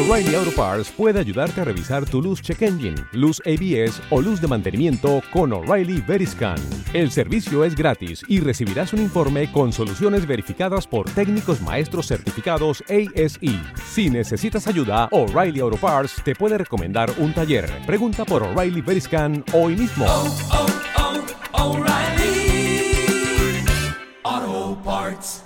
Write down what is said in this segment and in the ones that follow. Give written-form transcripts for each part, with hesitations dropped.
O'Reilly Auto Parts puede ayudarte a revisar tu luz check engine, luz ABS o luz de mantenimiento con O'Reilly Veriscan. El servicio es gratis y recibirás un informe con soluciones verificadas por técnicos maestros certificados ASE. Si necesitas ayuda, O'Reilly Auto Parts te puede recomendar un taller. Pregunta por O'Reilly Veriscan hoy mismo. O'Reilly Auto Parts.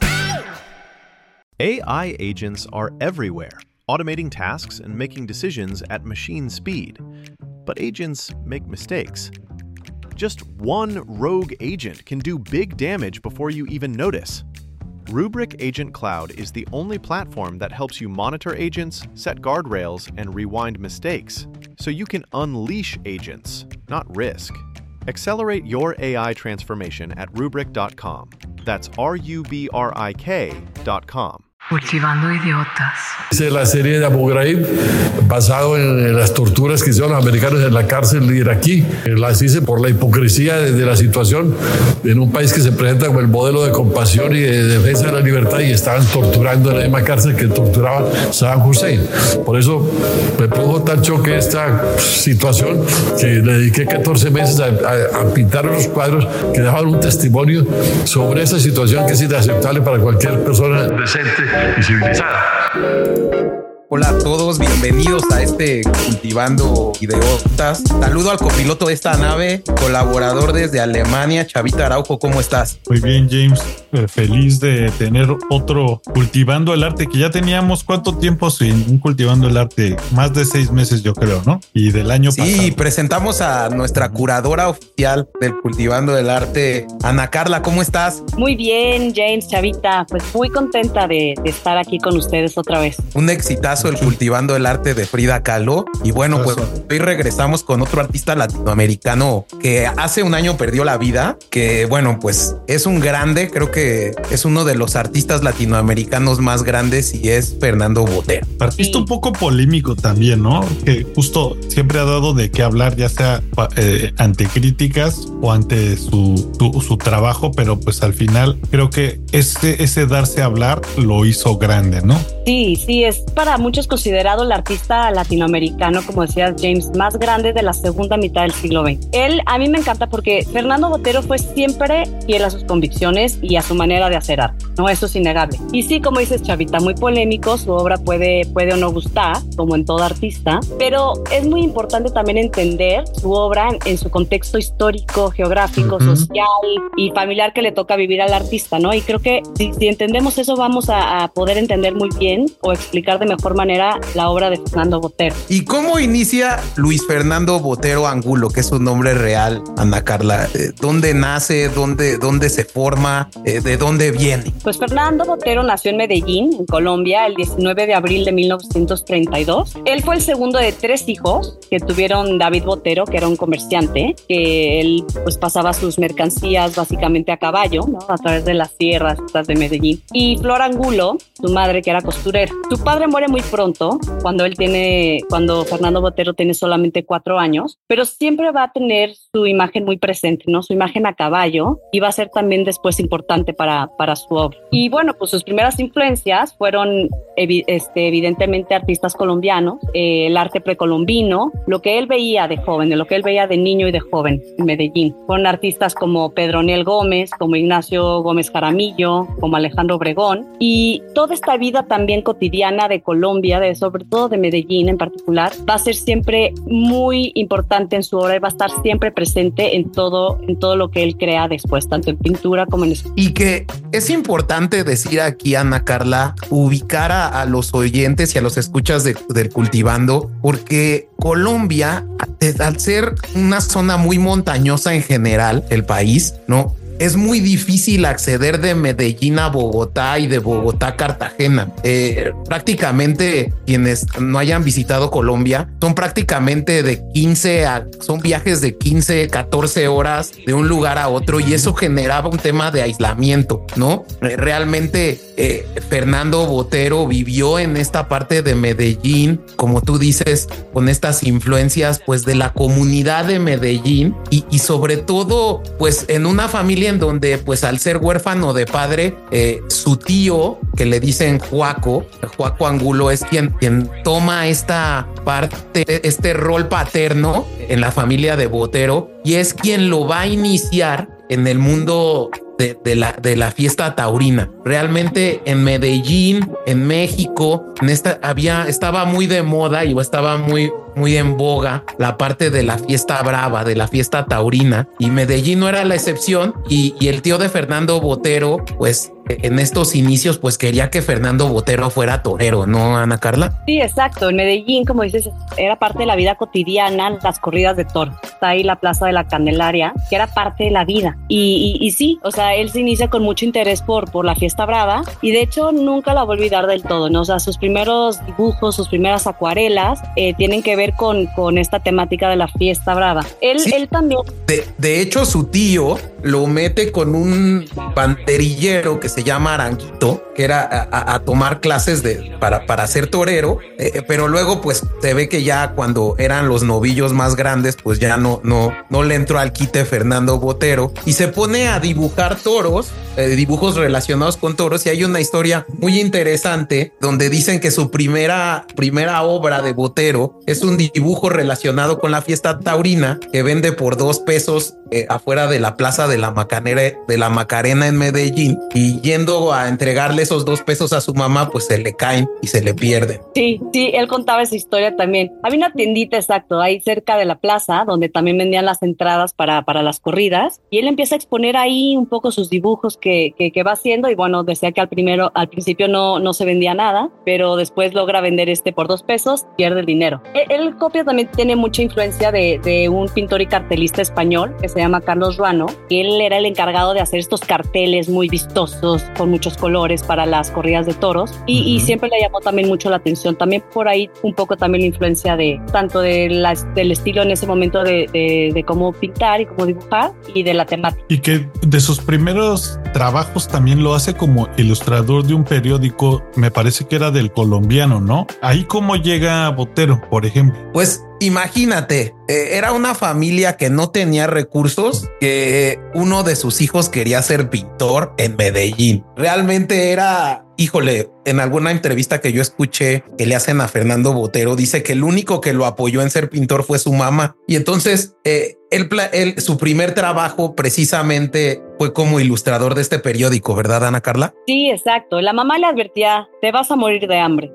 AI agents are everywhere, automating tasks and making decisions at machine speed. But agents make mistakes. Just one rogue agent can do big damage before you even notice. Rubrik Agent Cloud is the only platform that helps you monitor agents, set guardrails, and rewind mistakes, so you can unleash agents, not risk. Accelerate your AI transformation at Rubrik.com. That's RUBRIK.com. Cultivando idiotas. Hice la serie de Abu Ghraib basado en las torturas que hicieron los americanos en la cárcel iraquí. Las hice por la hipocresía de la situación en un país que se presenta como el modelo de compasión y de defensa de la libertad, y estaban torturando en la misma cárcel que torturaba Saddam Hussein. Por eso me produjo tal choque esta situación que le dediqué 14 meses a pintar unos cuadros que dejaban un testimonio sobre esa situación que es inaceptable para cualquier persona decente y civilizada. Hola a todos, bienvenidos a este Cultivando Idiotas. Saludo al copiloto de esta nave, colaborador desde Alemania, Chavita Araujo, ¿cómo estás? Muy bien, James, feliz de tener otro Cultivando el Arte, que ya teníamos ¿cuánto tiempo sin un Cultivando el Arte? Más de 6 meses, yo creo, ¿no? Y del año pasado. Sí, presentamos a nuestra curadora oficial del Cultivando el Arte, Ana Carla, ¿cómo estás? Muy bien, James, Chavita, pues muy contenta de estar aquí con ustedes otra vez. Un exitazo el Cultivando el Arte de Frida Kahlo. Y bueno, pues hoy regresamos con otro artista latinoamericano que hace un año perdió la vida, que bueno, pues es un grande, creo que es uno de los artistas latinoamericanos más grandes, y es Fernando Botero. Artista un poco polémico también, ¿no? Que justo siempre ha dado de qué hablar, ya sea ante críticas o ante su trabajo, pero pues al final creo que ese darse a hablar lo hizo grande, ¿no? Sí, es para muchos considerado el artista latinoamericano, como decías, James, más grande de la segunda mitad del siglo XX. Él, a mí me encanta porque Fernando Botero fue siempre fiel a sus convicciones y a su manera de hacer arte, ¿no? Eso es innegable. Y sí, como dices, Chavita, muy polémico, su obra puede o no gustar, como en todo artista, pero es muy importante también entender su obra en su contexto histórico, geográfico, social y familiar que le toca vivir al artista, ¿no? Y creo que si entendemos eso, vamos a poder entender muy bien o explicar de mejor manera la obra de Fernando Botero. ¿Y cómo inicia Luis Fernando Botero Angulo, que es su nombre real, Ana Carla? ¿Dónde nace? ¿Dónde se forma? ¿De dónde viene? Pues Fernando Botero nació en Medellín, en Colombia, el 19 de abril de 1932. Él fue el segundo de 3 hijos que tuvieron David Botero, que era un comerciante, que él pues pasaba sus mercancías básicamente a caballo, ¿no? A través de las sierras de Medellín. Y Flor Angulo, su madre, que era costurera. Su padre muere muy pronto, cuando Fernando Botero tiene solamente 4 años, pero siempre va a tener su imagen muy presente, ¿no? Su imagen a caballo, y va a ser también después importante para su obra. Y bueno, pues sus primeras influencias fueron evidentemente artistas colombianos, el arte precolombino, lo que él veía de joven, lo que él veía de niño y de joven en Medellín. Fueron artistas como Pedronel Gómez, como Ignacio Gómez Jaramillo, como Alejandro Obregón, y toda esta vida también cotidiana de Colombia, sobre todo de Medellín en particular, va a ser siempre muy importante en su obra y va a estar siempre presente en todo lo que él crea después, tanto en pintura como en escultura. Y que es importante decir aquí, Ana Carla, ubicar a los oyentes y a los escuchas del Cultivando, porque Colombia, al ser una zona muy montañosa en general, el país, ¿no? Es muy difícil acceder de Medellín a Bogotá y de Bogotá a Cartagena. Prácticamente quienes no hayan visitado Colombia son prácticamente son viajes de 15, 14 horas de un lugar a otro, y eso generaba un tema de aislamiento, ¿no? Realmente Fernando Botero vivió en esta parte de Medellín, como tú dices, con estas influencias pues de la comunidad de Medellín y sobre todo pues en una familia en donde pues al ser huérfano de padre, su tío, que le dicen Juaco Angulo, es quien toma esta parte, este rol paterno en la familia de Botero, y es quien lo va a iniciar en el mundo de la fiesta taurina. Realmente en Medellín, en México, estaba muy de moda y estaba muy en boga la parte de la fiesta brava, de la fiesta taurina, y Medellín no era la excepción, y el tío de Fernando Botero, pues en estos inicios, pues quería que Fernando Botero fuera torero, ¿no, Ana Carla? Sí, exacto. En Medellín, como dices, era parte de la vida cotidiana, las corridas de toros. Está ahí la Plaza de la Candelaria, que era parte de la vida. Y sí, o sea, él se inicia con mucho interés por la fiesta brava, y de hecho nunca la va a olvidar del todo, ¿no? O sea, sus primeros dibujos, sus primeras acuarelas tienen que ver con esta temática de la fiesta brava. Él también. De hecho, su tío lo mete con un banderillero que se llama Aranguito, que era a tomar clases para ser torero, pero luego pues se ve que ya cuando eran los novillos más grandes, pues ya no le entró al quite Fernando Botero, y se pone a dibujar toros, dibujos relacionados con toros, y hay una historia muy interesante donde dicen que su primera obra de Botero es un dibujo relacionado con la fiesta taurina que vende por $2 afuera de la plaza de la Macarena en Medellín, y yendo a entregarle esos $2 a su mamá, pues se le caen y se le pierden. Sí, él contaba esa historia también. Había una tiendita, exacto, ahí cerca de la plaza, donde también vendían las entradas para las corridas, y él empieza a exponer ahí un poco sus dibujos que va haciendo, y bueno, decía que al principio no se vendía nada, pero después logra vender por $2, pierde el dinero. El copia también tiene mucha influencia de un pintor y cartelista español que se llama Carlos Ruano, que él era el encargado de hacer estos carteles muy vistosos, con muchos colores para las corridas de toros, y siempre le llamó también mucho la atención. También por ahí un poco también la influencia tanto del estilo en ese momento de cómo pintar y cómo dibujar, y de la temática. Y que de sus primeros trabajos también lo hace como ilustrador de un periódico, me parece que era del Colombiano, ¿no? Ahí cómo llega Botero, por ejemplo. Pues imagínate, era una familia que no tenía recursos, que uno de sus hijos quería ser pintor en Medellín. Realmente era, híjole, en alguna entrevista que yo escuché que le hacen a Fernando Botero, dice que el único que lo apoyó en ser pintor fue su mamá. Y entonces su primer trabajo precisamente fue como ilustrador de este periódico, ¿verdad, Ana Carla? Sí, exacto. La mamá le advertía, te vas a morir de hambre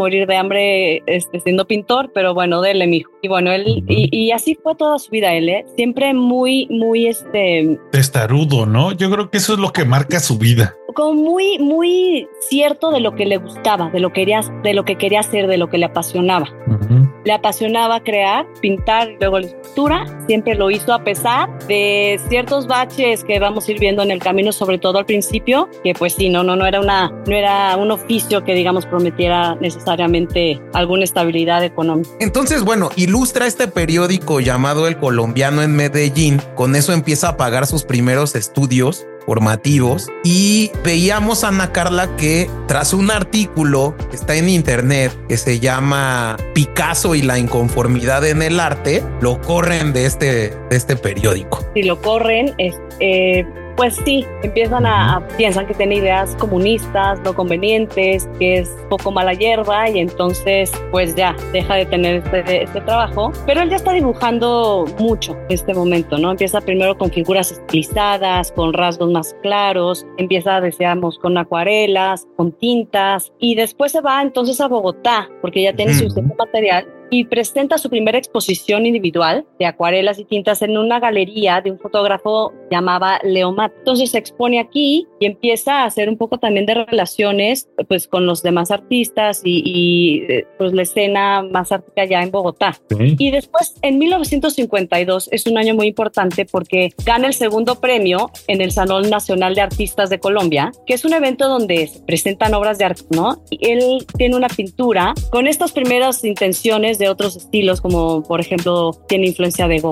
siendo pintor, pero bueno, dele, mijo. Y bueno, él, y así fue toda su vida él, siempre muy testarudo, ¿no? Yo creo que eso es lo que marca su vida. Como muy cierto de lo que le gustaba, de lo que quería hacer, de lo que le apasionaba. Le apasionaba crear, pintar, y luego la escultura. Siempre lo hizo a pesar de ciertos baches que vamos a ir viendo en el camino, sobre todo al principio, que pues sí, no era un oficio que digamos prometiera necesariamente alguna estabilidad económica. Entonces, bueno, ilustra este periódico llamado El Colombiano en Medellín. Con eso empieza a pagar sus primeros estudios formativos, y veíamos, Ana Carla, que tras un artículo que está en internet que se llama Picasso y la inconformidad en el arte, lo corren de este periódico. Si lo corren, pues sí, piensan que tiene ideas comunistas, no convenientes, que es poco mala hierba, y entonces pues ya deja de tener este trabajo. Pero él ya está dibujando mucho en este momento, ¿no? Empieza primero con figuras estilizadas, con rasgos más claros, decíamos, con acuarelas, con tintas, y después se va entonces a Bogotá, porque ya tiene su material, y presenta su primera exposición individual de acuarelas y tintas en una galería de un fotógrafo llamado Leo Mat. Entonces se expone aquí y empieza a hacer un poco también de relaciones pues con los demás artistas y pues la escena más artística ya en Bogotá. Sí. Y después en 1952 es un año muy importante porque gana el segundo premio en el Salón Nacional de Artistas de Colombia, que es un evento donde se presentan obras de arte, ¿no? Y él tiene una pintura con estas primeras intenciones de otros estilos, como por ejemplo tiene influencia de Gauguin,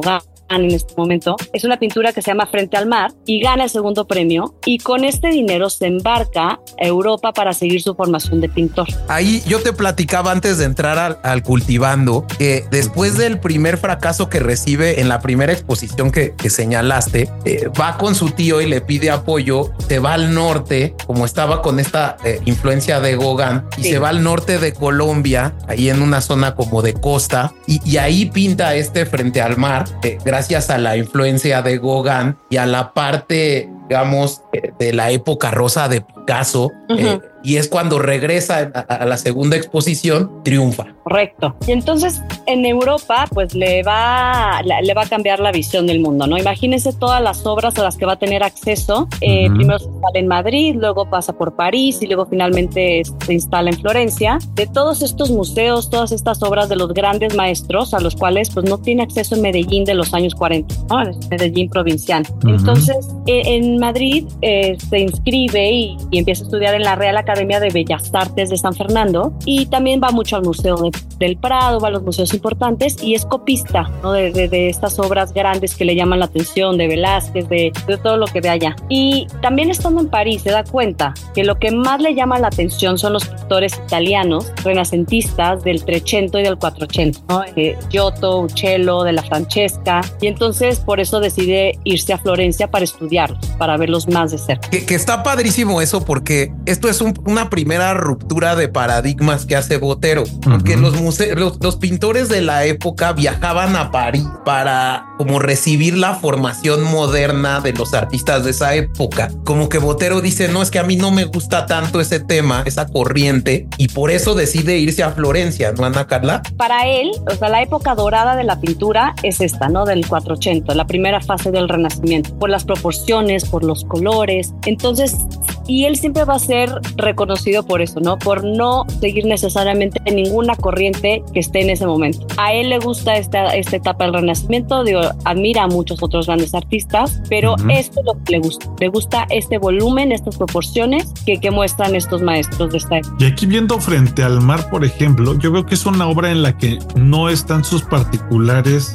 en este momento. Es una pintura que se llama Frente al Mar y gana el segundo premio, y con este dinero se embarca a Europa para seguir su formación de pintor. Ahí yo te platicaba antes de entrar al Cultivando que después del primer fracaso que recibe en la primera exposición que señalaste, va con su tío y le pide apoyo, se va al norte, como estaba con esta influencia de Gauguin, y se va al norte de Colombia, ahí en una zona como de costa, y ahí pinta Frente al Mar, gracias a la influencia de Gauguin y a la parte, digamos, de la época rosa de Picasso. Y es cuando regresa a la segunda exposición, triunfa. Correcto. Y entonces en Europa pues le va a cambiar la visión del mundo, ¿no? Imagínense todas las obras a las que va a tener acceso. Primero se instala en Madrid, luego pasa por París y luego finalmente se instala en Florencia. De todos estos museos, todas estas obras de los grandes maestros a los cuales pues no tiene acceso en Medellín de los años 40, ¿no? Medellín provincial. Entonces en Madrid se inscribe y empieza a estudiar en la Real Academia de Bellas Artes de San Fernando, y también va mucho al Museo del Prado, va a los museos importantes y es copista, ¿no? de estas obras grandes que le llaman la atención, de Velázquez, de todo lo que ve allá. Y también estando en París se da cuenta que lo que más le llama la atención son los pintores italianos renacentistas del 300 y del 400, ¿no? Giotto, Uccello, de la Francesca, y entonces por eso decide irse a Florencia para estudiarlos, para verlos más de cerca. Que está padrísimo eso, porque esto es una primera ruptura de paradigmas que hace Botero, porque los pintores de la época viajaban a París para como recibir la formación moderna de los artistas de esa época. Como que Botero dice, no, es que a mí no me gusta tanto ese tema, esa corriente, y por eso decide irse a Florencia, ¿no, Ana Carla? Para él, o sea, la época dorada de la pintura es esta, ¿no? Del 480, la primera fase del Renacimiento, por las proporciones, por los colores. Entonces, y él siempre va a ser reconocido por eso, ¿no? Por no seguir necesariamente ninguna corriente que esté en ese momento. A él le gusta esta etapa del Renacimiento, digo, admira a muchos otros grandes artistas, pero esto es lo que le gusta. Le gusta este volumen, estas proporciones que muestran estos maestros de esta época. Y aquí viendo Frente al Mar, por ejemplo, yo veo que es una obra en la que no están sus particulares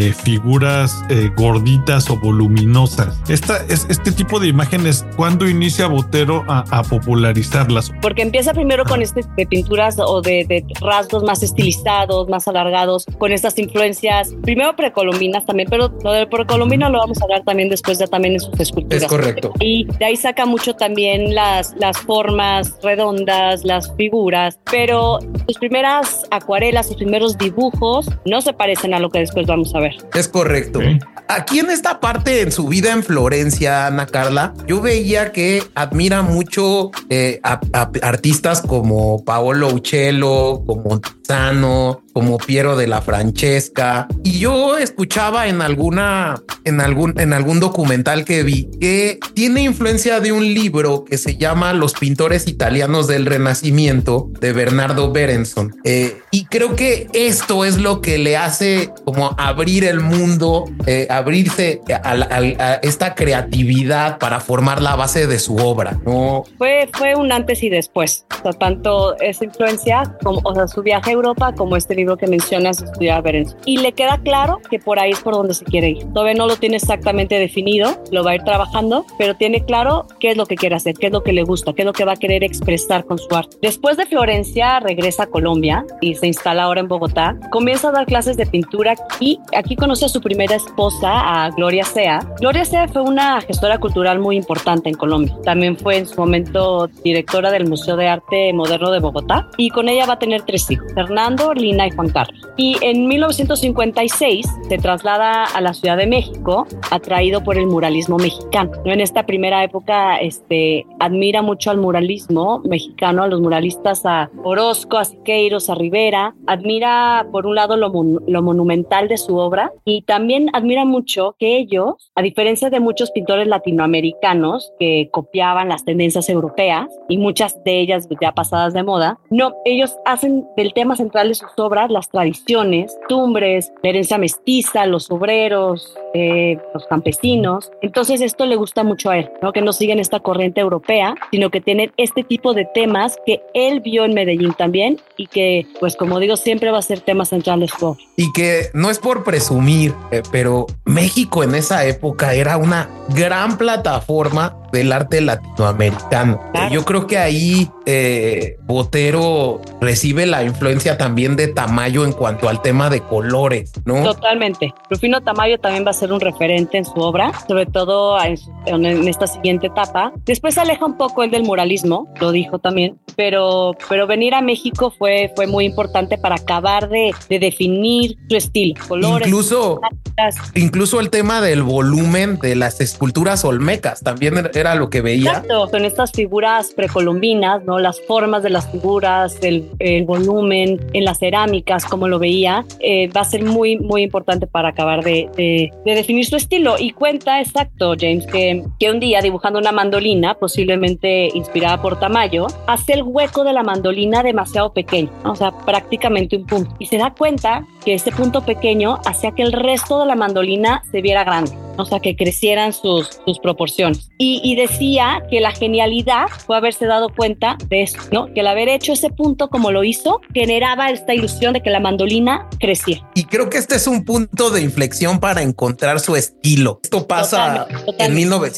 figuras gorditas o voluminosas. Este tipo de imágenes, ¿cuándo inicia Botero a popularizarlas? Porque empieza primero con de pinturas o de rasgos más estilizados, más alargados, con estas influencias, primero precolombinas también, pero lo del precolombino lo vamos a hablar también después, ya también en sus esculturas. Es correcto. Y de ahí saca mucho también las formas redondas, las figuras, pero sus primeras acuarelas, sus primeros dibujos no se parecen a lo que después vamos a ver. Es correcto. Okay. Aquí en esta parte en su vida en Florencia, Ana Carla, yo veía que admira mucho a artistas como Paolo Uccello, como Tiziano, como Piero de la Francesca, y yo escuchaba en algún documental que vi que tiene influencia de un libro que se llama Los pintores italianos del Renacimiento de Bernardo Berenson, y creo que esto es lo que le hace como abrir el mundo, abrirse a esta creatividad para formar la base de su obra, ¿no? Fue un antes y después, o sea, tanto esa influencia como, o sea, su viaje a Europa como este libro que mencionas, estudiar Berenson. Y le queda claro que por ahí es por donde se quiere ir. Todavía no lo tiene exactamente definido, lo va a ir trabajando, pero tiene claro qué es lo que quiere hacer, qué es lo que le gusta, qué es lo que va a querer expresar con su arte. Después de Florencia regresa a Colombia y se instala ahora en Bogotá. Comienza a dar clases de pintura y aquí conoce a su primera esposa, a Gloria Sea. Gloria Sea fue una gestora cultural muy importante en Colombia. También fue en su momento directora del Museo de Arte Moderno de Bogotá y con ella va a tener 3 hijos, Fernando, Lina y Juan Carlos. Y en 1956 se traslada a la Ciudad de México, atraído por el muralismo mexicano. En esta primera época admira mucho al muralismo mexicano, a los muralistas, a Orozco, a Siqueiros, a Rivera. Admira por un lado lo monumental de su obra y también admira mucho que ellos, a diferencia de muchos pintores latinoamericanos que copiaban las tendencias europeas y muchas de ellas ya pasadas de moda, no, ellos hacen del tema central de sus obras las tradiciones, costumbres, la herencia mestiza, los obreros, los campesinos. Entonces esto le gusta mucho a él, ¿no? Que no siguen esta corriente europea, sino que tienen este tipo de temas que él vio en Medellín también y que, pues como digo, siempre va a ser tema central de su obra. Y que no es por presumir, pero México en esa época era una gran plataforma del arte latinoamericano. Claro. Yo creo que ahí Botero recibe la influencia también de Tamayo en cuanto al tema de colores, ¿no? Totalmente. Rufino Tamayo también va a ser un referente en su obra, sobre todo en esta siguiente etapa. Después se aleja un poco él del muralismo, lo dijo también, pero venir a México fue muy importante para acabar de definir su estilo, colores. Incluso el tema del volumen de las esculturas olmecas también era lo que veía. Exacto, con estas figuras precolombinas, ¿no? Las formas de las figuras, el volumen en las cerámicas, como lo veía, va a ser muy, muy importante para acabar de definir su estilo. Y cuenta, exacto, James, que un día dibujando una mandolina, posiblemente inspirada por Tamayo, hace el hueco de la mandolina demasiado pequeño, ¿no? O sea, prácticamente un punto. Y se da cuenta que ese punto pequeño hacía que el resto de la mandolina se viera grande, o sea, que crecieran sus proporciones. Y decía que la genialidad fue haberse dado cuenta de eso, ¿no? Que el haber hecho ese punto como lo hizo generaba esta ilusión de que la mandolina crecía. Y creo que este es un punto de inflexión para encontrar su estilo. Esto pasa en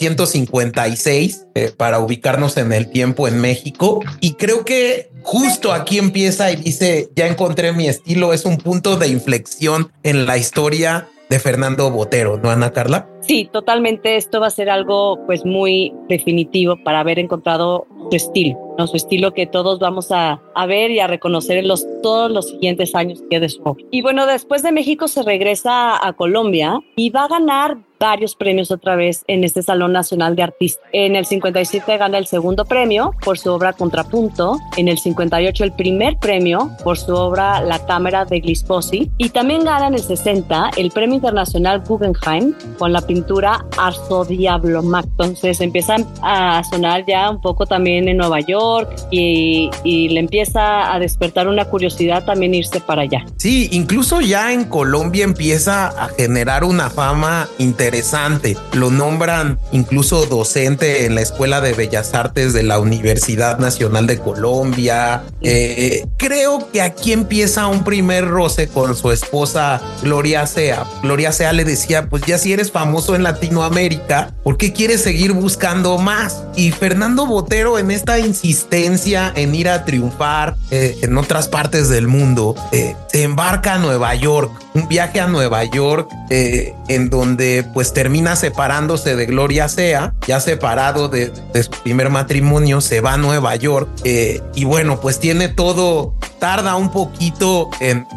1956 para ubicarnos en el tiempo en México. Y creo que justo aquí empieza y dice, ya encontré mi estilo. Es un punto de inflexión en la historia de Fernando Botero, ¿no, Ana Carla? Sí, totalmente. Esto va a ser algo pues muy definitivo para haber encontrado su estilo, ¿no? Su estilo que todos vamos a ver y a reconocer en todos los siguientes años que de su obra. Y bueno, después de México se regresa a Colombia y va a ganar varios premios otra vez en este Salón Nacional de Artistas. En el 57 gana el segundo premio por su obra Contrapunto, en el 58 el primer premio por su obra La Cámara de Glispósi, y también gana en el 60 el Premio Internacional Guggenheim con la pintura Arzo Diablo Mac. Entonces empiezan a sonar ya un poco también en Nueva York y le empieza a despertar una curiosidad también irse para allá. Sí, incluso ya en Colombia empieza a generar una fama interesante. Lo nombran incluso docente en la Escuela de Bellas Artes de la Universidad Nacional de Colombia. Creo que aquí empieza un primer roce con su esposa Gloria Sea. Gloria Sea le decía, pues ya si eres famoso en Latinoamérica, ¿por qué quieres seguir buscando más? Y Fernando Botero, en esta insistencia en ir a triunfar en otras partes del mundo, se embarca a Nueva York, un viaje a Nueva York en donde pues termina separándose de Gloria Sea, ya separado de su primer matrimonio, se va a Nueva York y bueno, pues tiene todo, tarda un poquito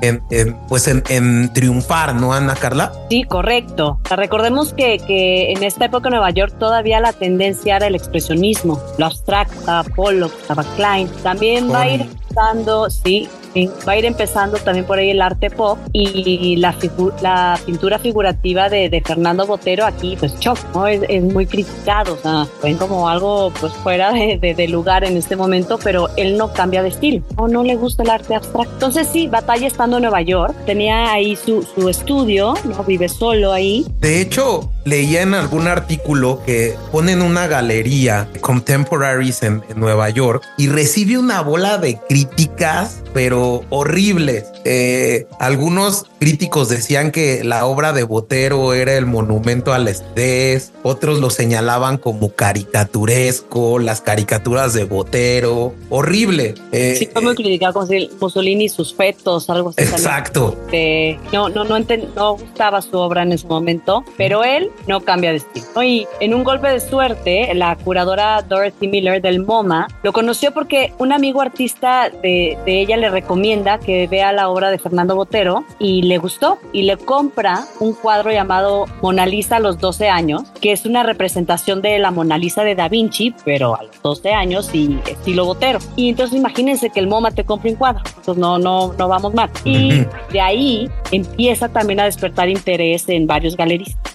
en triunfar, ¿no, Ana Carla? Sí, correcto. Recordemos que en esta época en Nueva York todavía la tendencia era el expresionismo, lo abstracta, Pollock, estaba Klein. También va a ir empezando, sí, va a ir empezando también por ahí el arte pop y la pintura figurativa de Fernando Botero aquí, pues ¿no? Es muy criticado, o sea, ven como algo pues fuera de lugar en este momento, pero él no cambia de estilo, no le gusta el arte abstracto. Entonces sí, batalla estando en Nueva York, tenía ahí su estudio, ¿no? Vive solo ahí. De hecho, leía en algún artículo que ponen una galería Contemporaries en Nueva York y recibe una bola de críticas, pero horribles. Algunos críticos decían que la obra de Botero era el monumento al estrés, otros lo señalaban como caricaturesco, las caricaturas de Botero, horrible. Sí, fue muy criticado, como si Mussolini y sus fetos, algo así. Exacto. No gustaba su obra en ese momento, pero él no cambia de estilo, ¿no? Y en un golpe de suerte, la curadora Dorothy Miller del MoMA lo conoció porque un amigo artista de ella le recomienda que vea la obra de Fernando Botero y le gustó y le compra un cuadro llamado Mona Lisa a los 12 años, que es una representación de la Mona Lisa de Da Vinci, pero a los 12 años y estilo Botero. Y entonces imagínense que el MoMA te compre un cuadro, entonces no vamos mal. Y de ahí empieza también a despertar interés en varios galeristas. Justo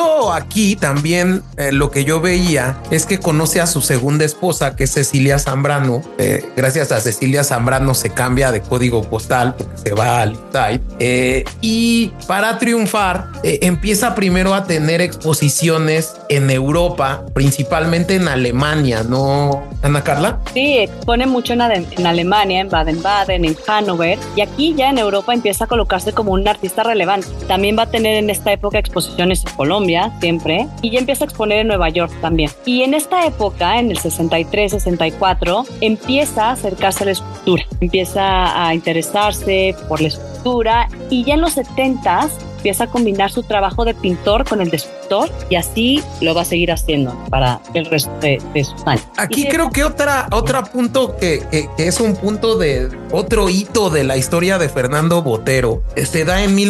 justo aquí también lo que yo veía es que conoce a su segunda esposa, que es Cecilia Zambrano. Gracias a Cecilia Zambrano se cambia de código postal porque se va al site. Y para triunfar, empieza primero a tener exposiciones en Europa, principalmente en Alemania, ¿no, Ana Carla? Sí, expone mucho en Alemania, en Baden-Baden, en Hannover, y aquí ya en Europa empieza a colocarse como un artista relevante. También va a tener en esta época exposiciones en Colombia, siempre, y ya empieza a exponer en Nueva York también. Y en esta época, en el 63, 64, empieza a acercarse a la escultura, empieza a interesarse por la escultura, y ya en los 70s empieza a combinar su trabajo de pintor con el de escultor, y así lo va a seguir haciendo para el resto de sus años. Aquí creo que otro punto que es un punto de otro hito de la historia de Fernando Botero se da en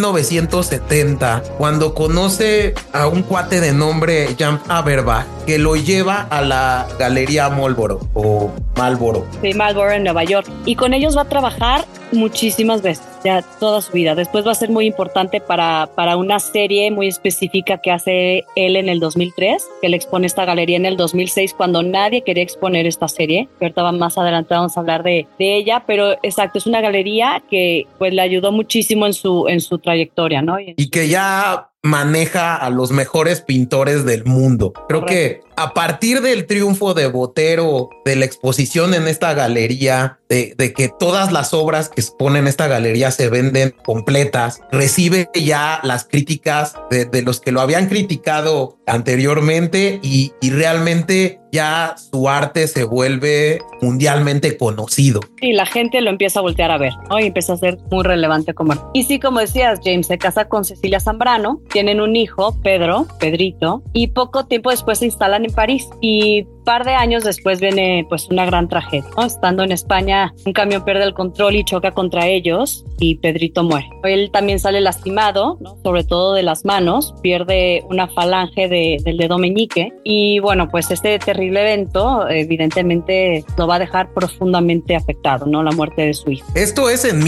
1970, cuando conoce a un cuate de nombre Jan Aberbach, que lo lleva a la Galería Marlboro o Marlboro. Sí, Marlboro en Nueva York, y con ellos va a trabajar muchísimas veces, ya toda su vida. Después va a ser muy importante para una serie muy específica que hace él en el 2003, que él expone esta galería en el 2006, cuando nadie quería exponer esta serie, que ahorita más adelante vamos a hablar de ella, pero exacto, es una galería que pues le ayudó muchísimo en su trayectoria, ¿no? Y que ya maneja a los mejores pintores del mundo. Creo que a partir del triunfo de Botero, de la exposición en esta galería, de que todas las obras que expone en esta galería se venden completas, recibe ya las críticas de los que lo habían criticado anteriormente, y realmente ya su arte se vuelve mundialmente conocido. Y la gente lo empieza a voltear a ver, ¿no? Y empieza a ser muy relevante como artista. Y sí, como decías, James se casa con Cecilia Zambrano, tienen un hijo, Pedrito, y poco tiempo después se instalan en París. Y par de años después viene pues una gran tragedia, ¿no? Estando en España, un camión pierde el control y choca contra ellos y Pedrito muere. Él también sale lastimado, ¿no? Sobre todo de las manos, pierde una falange del dedo meñique, y bueno, pues este terrible evento evidentemente lo va a dejar profundamente afectado, ¿no? La muerte de su hijo. Esto es en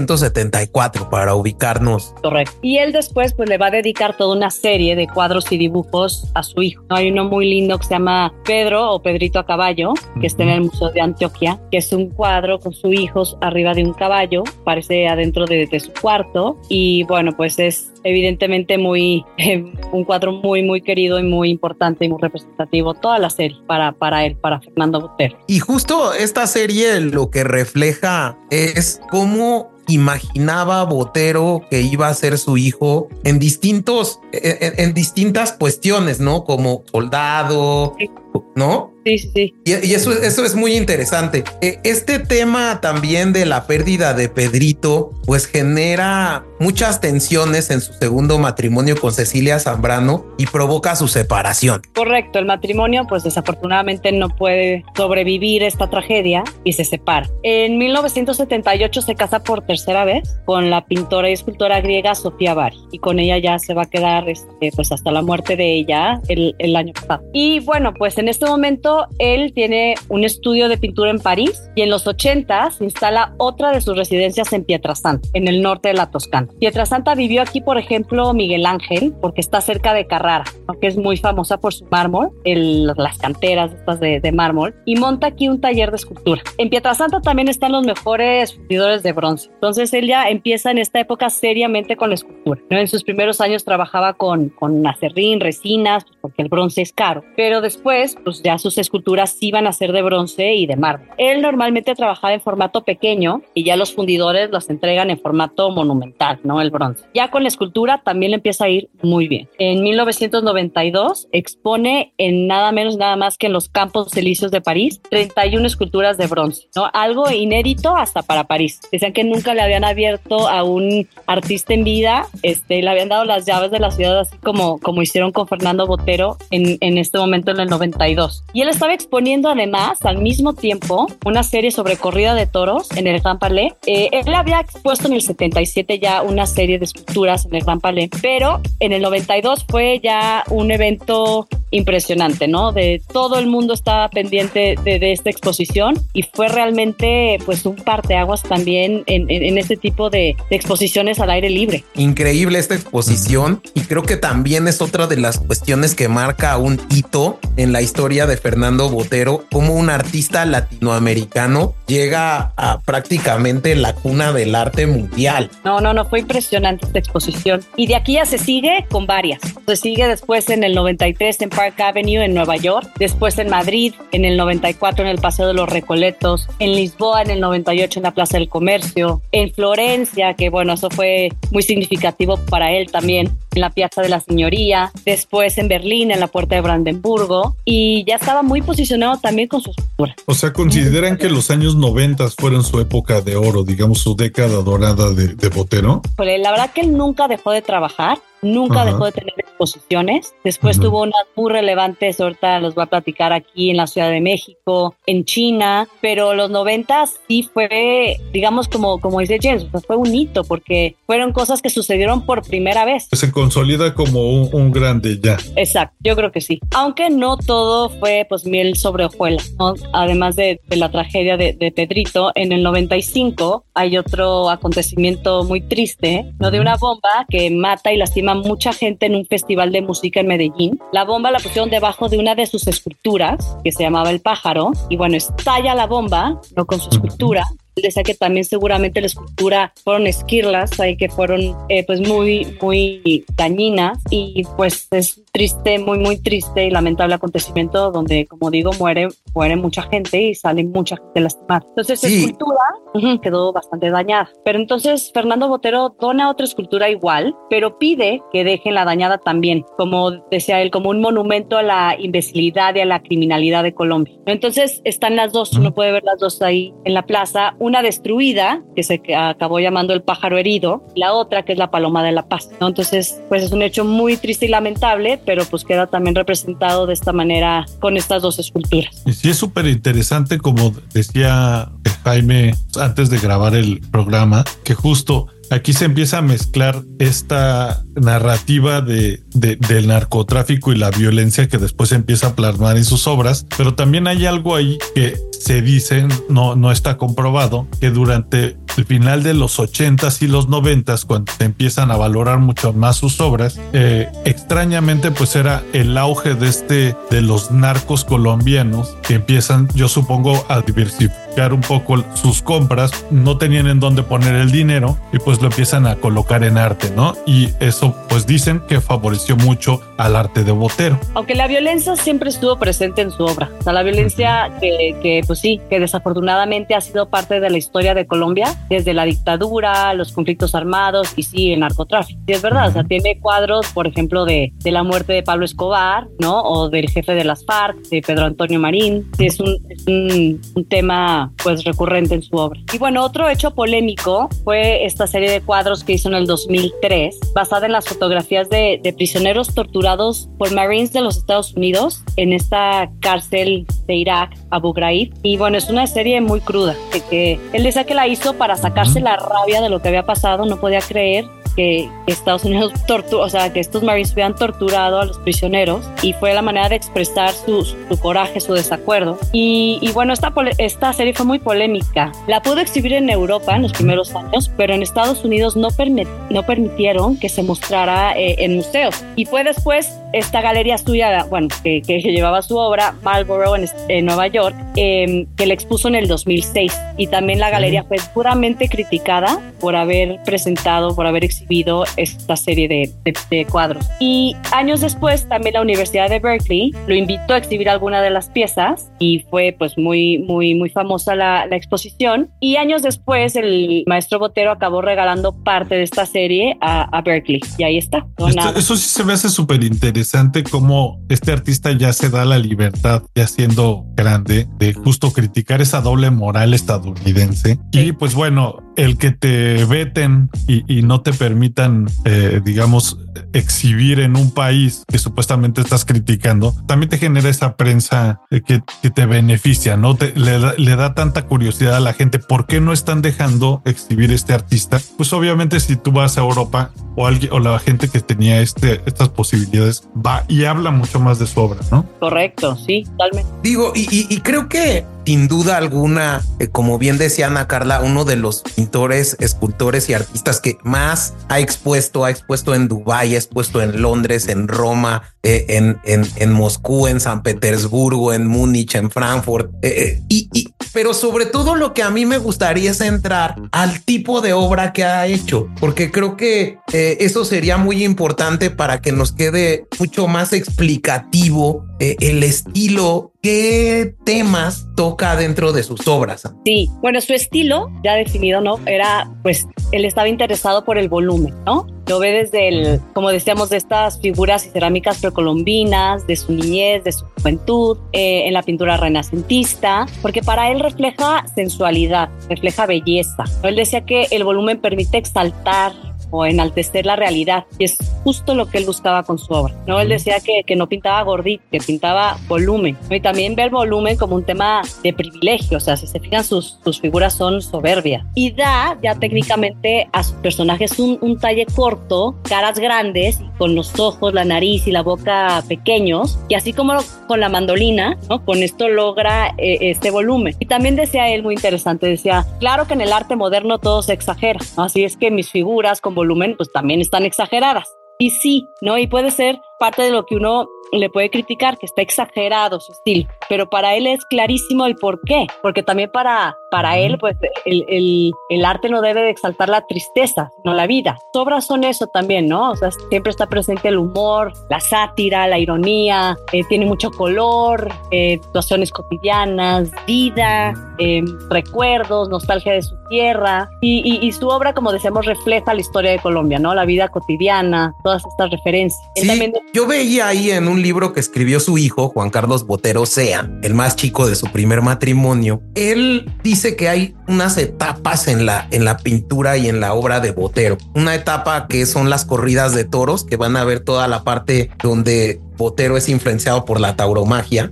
1974, para ubicarnos. Correcto. Y él después pues le va a dedicar toda una serie de cuadros y dibujos a su hijo. Hay uno muy lindo que se llama Pedro o Pedrito a caballo, que está en el Museo de Antioquia, que es un cuadro con su hijo arriba de un caballo, parece adentro de su cuarto, y bueno, pues es evidentemente un cuadro muy querido y muy importante y muy representativo, toda la serie para él, para Fernando Botero. Y justo esta serie lo que refleja es cómo imaginaba Botero que iba a ser su hijo en distintas cuestiones, ¿no? Como soldado, ¿no? Sí. Y eso es muy interesante. Este tema también de la pérdida de Pedrito, pues genera muchas tensiones en su segundo matrimonio con Cecilia Zambrano y provoca su separación. Correcto, el matrimonio pues desafortunadamente no puede sobrevivir esta tragedia y se separa. En 1978 se casa por tercera vez con la pintora y escultora griega Sofía Bari, y con ella ya se va a quedar pues hasta la muerte de ella el año pasado. Y bueno, pues en este momento él tiene un estudio de pintura en París, y en los 80 se instala otra de sus residencias en Pietrasanta, en el norte de la Toscana. Pietrasanta vivió aquí, por ejemplo, Miguel Ángel, porque está cerca de Carrara, ¿no? Que es muy famosa por su mármol, las canteras estas de mármol, y monta aquí un taller de escultura. En Pietrasanta también están los mejores fundidores de bronce. Entonces él ya empieza en esta época seriamente con la escultura, ¿no? En sus primeros años trabajaba con acerrín, resinas, porque el bronce es caro, pero después pues ya sus esculturas sí van a ser de bronce y de mármol. Él normalmente trabajaba en formato pequeño, y ya los fundidores los entregan en formato monumental, ¿no? El bronce. Ya con la escultura también le empieza a ir muy bien. En 1992 expone en nada más que en los Campos Elíseos de París 31 esculturas de bronce, ¿no? Algo inédito hasta para París. Decían que nunca le habían abierto a un artista en vida, le habían dado las llaves de la ciudad, así como hicieron con Fernando Botero en este momento en el 92. Y él estaba exponiendo además al mismo tiempo una serie sobre corrida de toros en el Grand Palais. Él había expuesto en el 77 ya una serie de esculturas en el Grand Palais, pero en el 92 fue ya un evento impresionante, ¿no? De todo el mundo estaba pendiente de esta exposición y fue realmente pues un parteaguas también en este tipo de exposiciones al aire libre. Increíble esta exposición y creo que también es otra de las cuestiones que marca un hito en la historia de Fernando Botero, como un artista latinoamericano llega a prácticamente la cuna del arte mundial. No, fue impresionante esta exposición. Y de aquí ya se sigue con varias. Se sigue después en el 93 en Park Avenue en Nueva York, después en Madrid, en el 94 en el Paseo de los Recoletos, en Lisboa en el 98 en la Plaza del Comercio, en Florencia, que bueno, eso fue muy significativo para él también, en la Piazza de la Signoria, después en Berlín, en la Puerta de Brandenburgo, y ya estaba muy posicionado también con su escultura. O sea, ¿consideran que los años 90 fueron su época de oro, digamos, su década dorada de Botero? Pues la verdad que él nunca dejó de trabajar, nunca dejó de tener exposiciones. Después tuvo unas muy relevantes, ahorita los voy a platicar aquí en la Ciudad de México, en China, pero los 90 sí fue, digamos, como dice James, o sea, fue un hito porque fueron cosas que sucedieron por primera vez. Se consolida como un grande ya. Exacto, yo creo que sí. Aunque no todo fue pues miel sobre hojuelas, ¿no? Además de la tragedia de Pedrito, en el 95 hay otro acontecimiento muy triste, ¿no? De una bomba que mata y lastima mucha gente en un festival de música en Medellín. La bomba la pusieron debajo de una de sus esculturas, que se llamaba El Pájaro, y bueno, estalla la bomba, no con su escultura. Él decía que también seguramente la escultura fueron esquirlas ahí que fueron pues muy dañinas, y pues es triste, muy triste y lamentable acontecimiento donde, como digo, muere mucha gente y sale mucha gente lastimada. Entonces la escultura quedó bastante dañada. Pero entonces Fernando Botero dona otra escultura igual, pero pide que dejen la dañada también, como decía él, como un monumento a la imbecilidad y a la criminalidad de Colombia. Entonces están las dos, uno puede ver las dos ahí en la plaza, una destruida, que se acabó llamando El Pájaro Herido, y la otra que es la Paloma de la Paz, ¿no? Entonces, pues es un hecho muy triste y lamentable, pero pues queda también representado de esta manera con estas dos esculturas. Y sí es súper interesante, como decía Jaime antes de grabar el programa, que justo aquí se empieza a mezclar esta narrativa del narcotráfico y la violencia que después se empieza a plasmar en sus obras, pero también hay algo ahí que se dice, no está comprobado, que durante el final de los 80s y los 90s, cuando se empiezan a valorar mucho más sus obras, extrañamente pues era el auge de los narcos colombianos que empiezan, yo supongo, a diversificar un poco sus compras, no tenían en dónde poner el dinero y pues lo empiezan a colocar en arte, ¿no? Y eso pues dicen que favoreció mucho al arte de Botero. Aunque la violencia siempre estuvo presente en su obra, o sea, la violencia que pues sí, que desafortunadamente ha sido parte de la historia de Colombia, desde la dictadura, los conflictos armados y sí, el narcotráfico. Y es verdad, o sea, tiene cuadros, por ejemplo, de la muerte de Pablo Escobar, ¿no? O del jefe de las FARC, de Pedro Antonio Marín. Sí, es un tema pues recurrente en su obra. Y bueno, otro hecho polémico fue esta serie de cuadros que hizo en el 2003, basada en las fotografías de prisioneros torturados por Marines de los Estados Unidos en esta cárcel de Irak, Abu Ghraib. Y bueno, es una serie muy cruda, que él decía que la hizo para sacarse la rabia de lo que había pasado, no podía creer que Estados Unidos o sea, que estos Marines hubieran torturado a los prisioneros, y fue la manera de expresar su coraje, su desacuerdo. Y bueno, esta serie fue muy polémica. La pudo exhibir en Europa en los primeros años, pero en Estados Unidos no permitieron que se mostrara en museos. Y fue después esta galería suya, bueno, que llevaba su obra, Marlborough en Nueva York, que la expuso en el 2006. Y también la galería fue puramente criticada por haber presentado, por haber exhibido esta serie de cuadros. Y años después también la Universidad de Berkeley lo invitó a exhibir alguna de las piezas y fue pues muy famosa la exposición. Y años después el maestro Botero acabó regalando parte de esta serie a Berkeley, y ahí está. Eso sí se me hace súper interesante, cómo este artista ya se da la libertad, ya siendo grande, de justo criticar esa doble moral estadounidense. Sí. Y pues bueno, el que te veten y no te permitan, digamos, exhibir en un país que supuestamente estás criticando, también te genera esa prensa que te beneficia, ¿no? Le da tanta curiosidad a la gente. ¿Por qué no están dejando exhibir este artista? Pues obviamente si tú vas a Europa, o alguien o la gente que tenía estas posibilidades va y habla mucho más de su obra, ¿no? Correcto, sí, totalmente. Digo, y creo que sin duda alguna, como bien decía Ana Carla, uno de los pintores, escultores y artistas que más ha expuesto en Dubái, ha expuesto en Londres, en Roma, en Moscú, en San Petersburgo, en Múnich, en Frankfurt, pero sobre todo lo que a mí me gustaría es entrar al tipo de obra que ha hecho, porque creo que eso sería muy importante para que nos quede mucho más explicativo el estilo, qué temas toca dentro de sus obras. Sí, bueno, su estilo ya definido, ¿no? Era, pues, él estaba interesado por el volumen, ¿no? Lo ve desde como decíamos, de estas figuras y cerámicas precolombinas, de su niñez, de su juventud, en la pintura renacentista, porque para él refleja sensualidad, refleja belleza, ¿no? Él decía que el volumen permite exaltar o enaltecer la realidad, y es justo lo que él buscaba con su obra, ¿no? Él decía que no pintaba gordito, que pintaba volumen, ¿no? Y también ver volumen como un tema de privilegio, o sea, si se fijan, sus figuras son soberbias, y da ya técnicamente a sus personajes un talle corto, caras grandes, y con los ojos, la nariz y la boca pequeños, y así como con la mandolina, ¿no? Con esto logra este volumen. Y también decía él, muy interesante, decía, claro que en el arte moderno todo se exagera, ¿no? Así es que mis figuras con volumen pues también están exageradas. Y sí, ¿no? Y puede ser parte de lo que uno le puede criticar, que está exagerado su estilo, pero para él es clarísimo el por qué, porque también para él pues el arte no debe de exaltar la tristeza, sino la vida. Sus obras son eso también, ¿no? O sea, siempre está presente el humor, la sátira, la ironía, tiene mucho color, situaciones cotidianas, vida, recuerdos, nostalgia de su tierra, y su obra, como decíamos, refleja la historia de Colombia, ¿no? La vida cotidiana, todas estas referencias. Sí, también... Yo veía ahí en un libro que escribió su hijo, Juan Carlos Botero Sea, el más chico de su primer matrimonio. Él dice que hay unas etapas en la pintura y en la obra de Botero. Una etapa que son las corridas de toros, que van a ver toda la parte donde Botero es influenciado por la tauromaquia,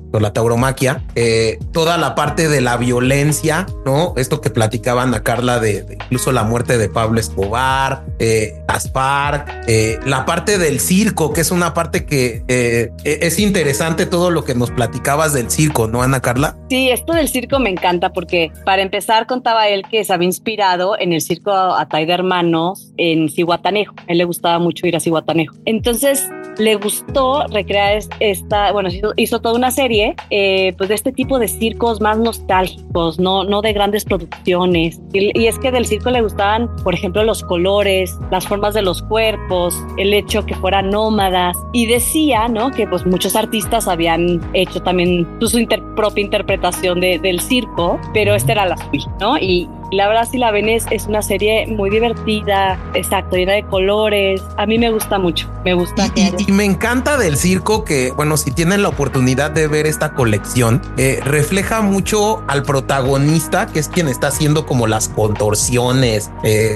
toda la parte de la violencia, ¿no? Esto que platicaba Ana Carla de incluso la muerte de Pablo Escobar, Gaspar, la parte del circo, que es una parte que es interesante, todo lo que nos platicabas del circo, ¿no, Ana Carla? Sí, esto del circo me encanta porque, para empezar, contaba él que se había inspirado en el circo Atay de Hermanos en Zihuatanejo. A él le gustaba mucho ir a Zihuatanejo. Entonces, le gustó recrear hizo toda una serie pues de este tipo de circos más nostálgicos, no de grandes producciones, y es que del circo le gustaban, por ejemplo, los colores, las formas de los cuerpos, el hecho que fueran nómadas, y decía, ¿no?, que pues muchos artistas habían hecho también su propia interpretación del circo, pero esta era la suya, ¿no? Y la verdad, si la ven, es una serie muy divertida, exacto, llena de colores. A mí me gusta mucho, me gusta. Y me encanta del circo que, bueno, si tienen la oportunidad de ver esta colección, refleja mucho al protagonista, que es quien está haciendo como las contorsiones,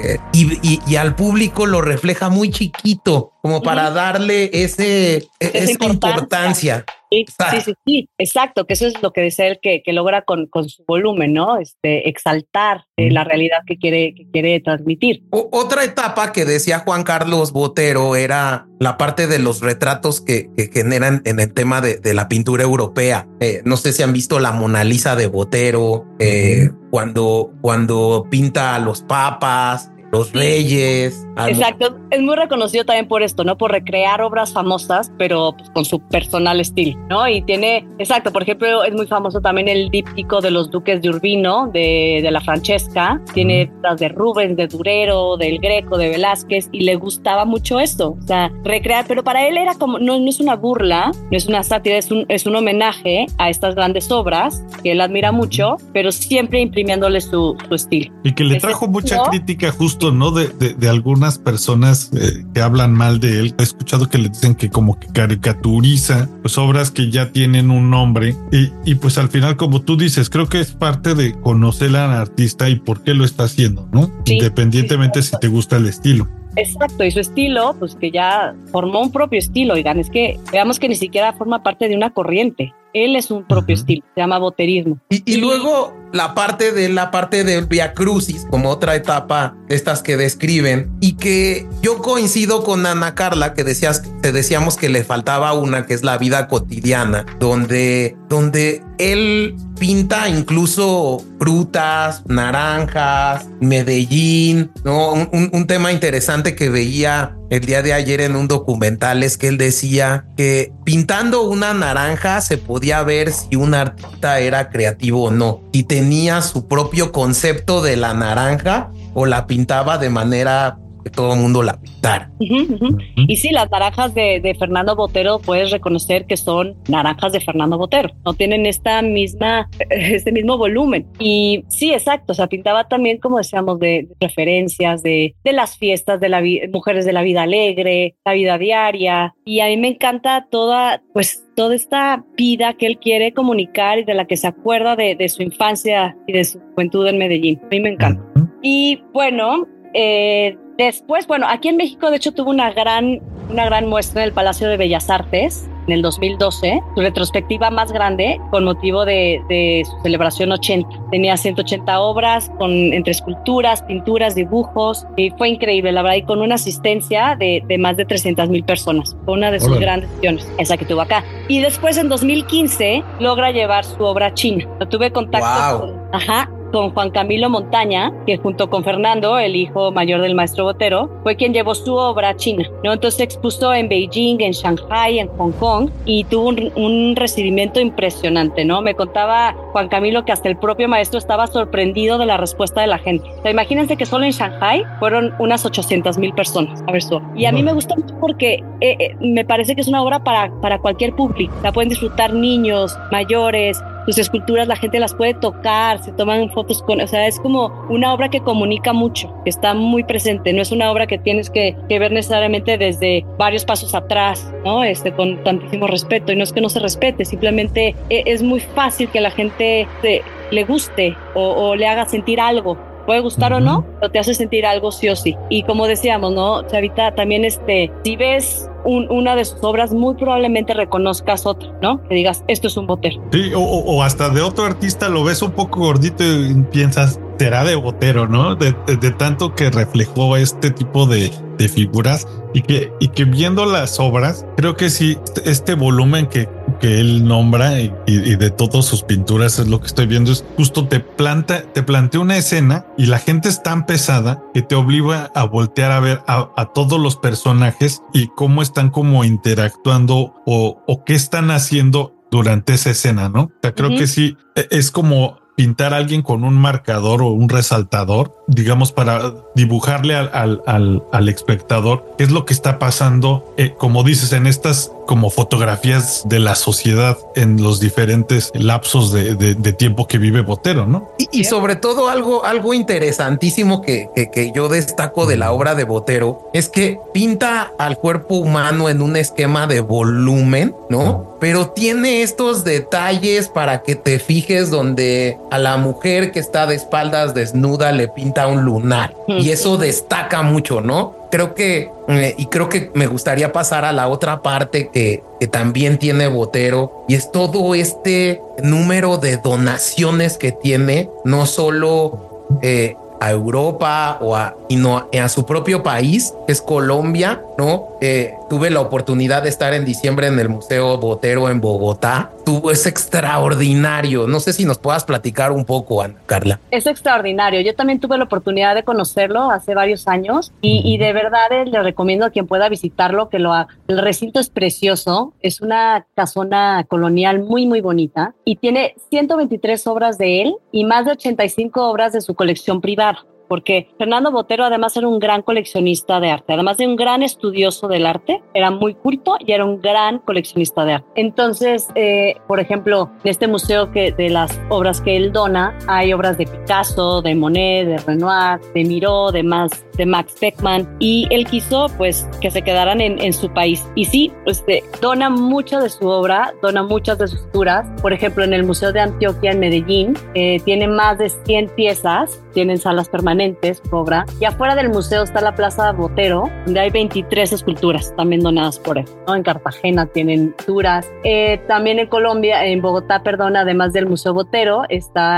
y al público lo refleja muy chiquito, como para darle esa importancia. Sí, exacto, que eso es lo que dice él, que logra con su volumen, ¿no? Exaltar la realidad que quiere transmitir. Otra etapa que decía Juan Carlos Botero era la parte de los retratos que generan en el tema de la pintura europea. No sé si han visto la Mona Lisa de Botero, cuando pinta a los papas, los reyes. Exacto, es muy reconocido también por esto, ¿no? Por recrear obras famosas, pero pues con su personal estilo, ¿no? Y tiene, exacto, por ejemplo, es muy famoso también el díptico de los duques de Urbino, de la Francesca. Tiene las de Rubens, de Durero, del Greco, de Velázquez, y le gustaba mucho esto, o sea, recrear, pero para él era como, no es una burla, no es una sátira, es un homenaje a estas grandes obras que él admira mucho, pero siempre imprimiéndole su estilo. Y que le trajo mucha crítica justo, ¿no? De algunas personas que hablan mal de él. He escuchado que le dicen que como que caricaturiza pues obras que ya tienen un nombre, y pues al final, como tú dices, creo que es parte de conocer al artista y por qué lo está haciendo, ¿no? Sí, independientemente si te gusta el estilo. Exacto, y su estilo, pues que ya formó un propio estilo, oigan, es que veamos que ni siquiera forma parte de una corriente. Él es un propio estilo, se llama boterismo. Y luego la parte del Via Crucis como otra etapa de estas que describen, y que yo coincido con Ana Carla, que decíamos que le faltaba una, que es la vida cotidiana, donde él pinta incluso frutas, naranjas, Medellín, ¿no? Un tema interesante que veía el día de ayer en un documental es que él decía que pintando una naranja se podía ver si un artista era creativo o no, y tenía su propio concepto de la naranja o la pintaba de manera que todo el mundo la pintara. Y sí, las naranjas de Fernando Botero puedes reconocer que son naranjas de Fernando Botero, no tienen este mismo volumen. Y sí, exacto, o sea, pintaba también, como decíamos, de referencias de las fiestas, de mujeres de la vida alegre, la vida diaria, y a mí me encanta toda esta vida que él quiere comunicar y de la que se acuerda de su infancia y de su juventud en Medellín. A mí me encanta. Y bueno, después, aquí en México, de hecho, tuvo una gran muestra en el Palacio de Bellas Artes en el 2012, su retrospectiva más grande con motivo de su celebración 80. Tenía 180 obras entre esculturas, pinturas, dibujos, y fue increíble, la verdad, y con una asistencia de más de 300,000 personas. Fue una de sus grandes acciones, esa que tuvo acá. Y después, en 2015, logra llevar su obra a China. No tuve contacto con Juan Camilo Montaña, que junto con Fernando, el hijo mayor del maestro Botero, fue quien llevó su obra a China, ¿no? Entonces expuso en Beijing, en Shanghai, en Hong Kong, y tuvo un recibimiento impresionante, ¿no? Me contaba Juan Camilo que hasta el propio maestro estaba sorprendido de la respuesta de la gente. O sea, imagínense que solo en Shanghai fueron unas 800,000 personas a ver su obra. Y a mí me gusta mucho porque me parece que es una obra para cualquier público. La pueden disfrutar niños, mayores. Sus esculturas la gente las puede tocar, se toman fotos o sea, es como una obra que comunica mucho, que está muy presente, no es una obra que tienes que ver necesariamente desde varios pasos atrás, ¿no? Con tantísimo respeto, y no es que no se respete, simplemente es muy fácil que la gente le guste o le haga sentir algo. Puede gustar o no, pero te hace sentir algo sí o sí. Y como decíamos, ¿no, Chavita? También si ves una de sus obras, muy probablemente reconozcas otra, ¿no? Que digas, esto es un Botero. Sí, o hasta de otro artista lo ves un poco gordito y piensas, será de Botero, ¿no? De tanto que reflejó este tipo de figuras, y que viendo las obras, creo que sí, este volumen que él nombra y de todas sus pinturas, es lo que estoy viendo, es justo te plantea una escena y la gente es tan pesada que te obliga a voltear a ver a todos los personajes y cómo están como interactuando o qué están haciendo durante esa escena, ¿no? O sea, creo que sí, es como pintar a alguien con un marcador o un resaltador, digamos, para dibujarle al espectador qué es lo que está pasando, como dices, en estas como fotografías de la sociedad en los diferentes lapsos de tiempo que vive Botero, ¿no? Y sobre todo algo interesantísimo que yo destaco de la obra de Botero es que pinta al cuerpo humano en un esquema de volumen, ¿no? Pero tiene estos detalles para que te fijes, donde a la mujer que está de espaldas desnuda le pinta un lunar, y eso destaca mucho, ¿no? Creo que me gustaría pasar a la otra parte que también tiene Botero, y es todo este número de donaciones que tiene, no solo a Europa sino a su propio país, que es Colombia, ¿no? Tuve la oportunidad de estar en diciembre en el Museo Botero en Bogotá. Es extraordinario. No sé si nos puedas platicar un poco, Ana Carla. Es extraordinario. Yo también tuve la oportunidad de conocerlo hace varios años y de verdad le recomiendo a quien pueda visitarlo que lo haga. El recinto es precioso. Es una casona colonial muy, muy bonita y tiene 123 obras de él y más de 85 obras de su colección privada. Porque Fernando Botero además era un gran coleccionista de arte, además de un gran estudioso del arte, era muy culto y era un gran coleccionista de arte. Entonces, por ejemplo, en este museo de las obras que él dona, hay obras de Picasso, de Monet, de Renoir, de Miró, de Max Beckmann, y él quiso pues que se quedaran en su país. Y sí, dona mucha de su obra, dona muchas de sus pinturas. Por ejemplo, en el Museo de Antioquia en Medellín, tiene más de 100 piezas, tienen salas permanentes, obra, y afuera del museo está la Plaza Botero, donde hay 23 esculturas también donadas por él, ¿no? En Cartagena tienen pinturas, también en Bogotá, además del Museo Botero, está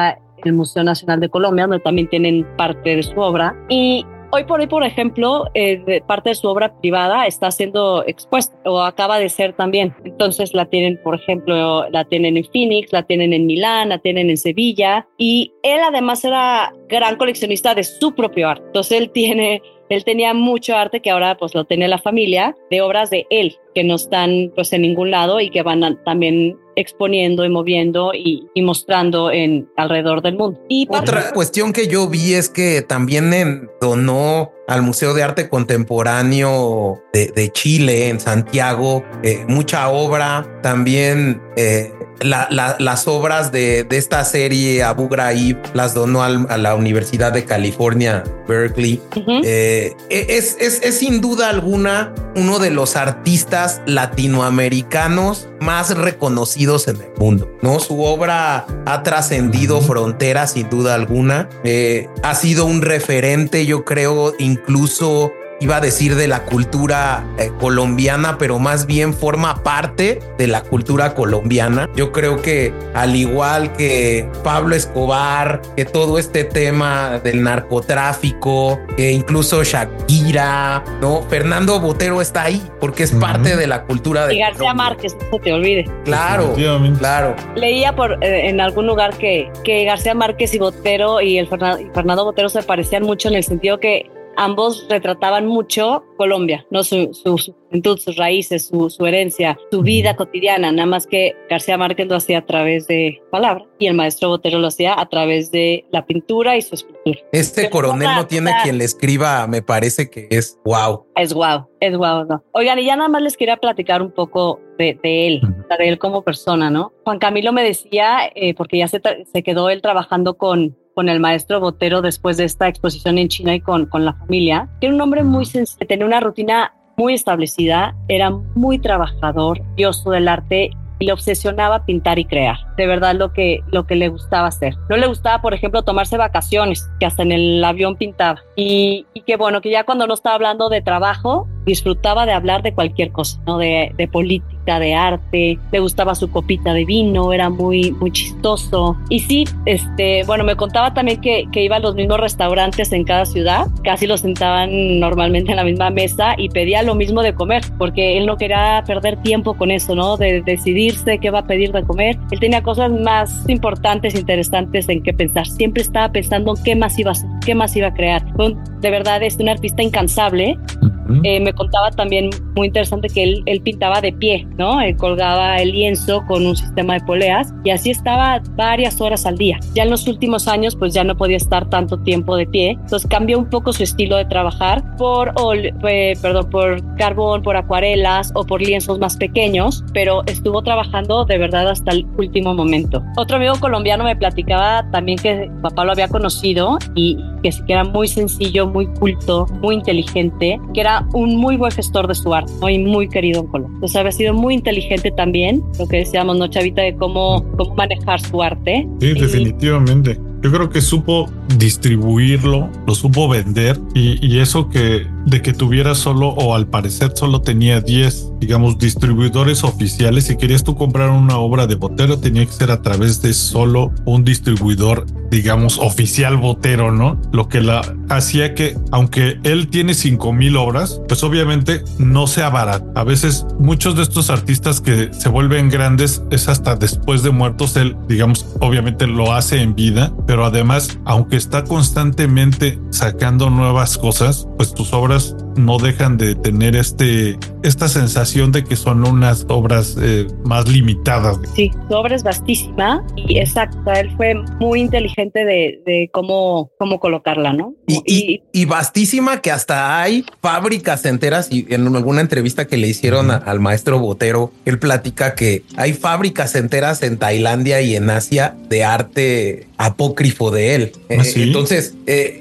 el Museo Nacional de Colombia, donde también tienen parte de su obra. Y hoy, por ejemplo, parte de su obra privada está siendo expuesta o acaba de ser también. Entonces la tienen, por ejemplo, la tienen en Phoenix, la tienen en Milán, la tienen en Sevilla. Y él además era gran coleccionista de su propio arte. Entonces él tenía mucho arte que ahora pues lo tenía la familia, de obras de él que no están pues en ningún lado y que van también exponiendo y moviendo y mostrando alrededor del mundo. Y otra cuestión que yo vi es que también donó al Museo de Arte Contemporáneo de Chile en Santiago mucha obra, también las obras de esta serie Abu Ghraib las donó a la Universidad de California, Berkeley. Es sin duda alguna uno de los artistas latinoamericanos más reconocidos en el mundo, ¿no? Su obra ha trascendido fronteras sin duda alguna, ha sido un referente, yo creo, incluso iba a decir de la cultura colombiana, pero más bien forma parte de la cultura colombiana. Yo creo que al igual que Pablo Escobar, que todo este tema del narcotráfico, que incluso Shakira, ¿no? Fernando Botero está ahí porque es parte de la cultura de y García Colombia. Márquez, no se te olvide. Claro, claro. Leía en algún lugar que García Márquez y Botero y Fernando Botero se parecían mucho en el sentido que ambos retrataban mucho Colombia, ¿no? Su juventud, sus raíces, su herencia, su vida cotidiana, nada más que García Márquez lo hacía a través de palabra y el maestro Botero lo hacía a través de la pintura y su escultura. Este coronel no tiene quien le escriba, me parece que es wow. Es wow, ¿no? Oigan, y ya nada más les quería platicar un poco de él como persona, ¿no? Juan Camilo me decía, porque ya se quedó él trabajando con el maestro Botero después de esta exposición en China y con la familia, que era un hombre muy sencillo, tenía una rutina muy establecida, era muy trabajador, dioso del arte y le obsesionaba pintar y crear. De verdad lo que le gustaba hacer. No le gustaba, por ejemplo, tomarse vacaciones, que hasta en el avión pintaba. Y que bueno, que ya cuando no estaba hablando de trabajo, disfrutaba de hablar de cualquier cosa, ¿no? De política, de arte, le gustaba su copita de vino, era muy, muy chistoso. Y sí, bueno, me contaba también que iba a los mismos restaurantes en cada ciudad, casi lo sentaban normalmente en la misma mesa y pedía lo mismo de comer, porque él no quería perder tiempo con eso, ¿no? De decidirse qué va a pedir de comer. Él tenía cosas más importantes, interesantes en qué pensar. Siempre estaba pensando en qué más iba a hacer, qué más iba a crear. De verdad, es un artista incansable. Me contaba también muy interesante que él pintaba de pie, ¿no? Él colgaba el lienzo con un sistema de poleas y así estaba varias horas al día. Ya en los últimos años pues ya no podía estar tanto tiempo de pie, entonces cambió un poco su estilo de trabajar por carbón, por acuarelas o por lienzos más pequeños, pero estuvo trabajando de verdad hasta el último momento. Otro amigo colombiano me platicaba también que papá lo había conocido y que sí que era muy sencillo, muy culto, muy inteligente, que era un muy buen gestor de su arte, ¿no? Y muy querido en Colombia. Entonces había sido muy inteligente también, lo que decíamos, ¿no, Chavita? De cómo manejar su arte. Sí, definitivamente. Yo creo que supo distribuirlo, lo supo vender y eso de que tuviera solo, o al parecer solo tenía 10, digamos, distribuidores oficiales. Si querías tú comprar una obra de Botero, tenía que ser a través de solo un distribuidor, digamos, oficial Botero, ¿no? Lo que hacía que, aunque él tiene 5,000 obras, pues obviamente no sea barato. A veces muchos de estos artistas que se vuelven grandes es hasta después de muertos. Él, digamos, obviamente lo hace en vida, pero además, aunque está constantemente sacando nuevas cosas, pues tus obras no dejan de tener esta sensación de que son unas obras más limitadas. Sí, su obra es vastísima y exacto, él fue muy inteligente de cómo colocarla, ¿no? Y vastísima, que hasta hay fábricas enteras, y en alguna entrevista que le hicieron al maestro Botero, él platica que hay fábricas enteras en Tailandia y en Asia de arte apócrifo de él. ¿Sí? Entonces,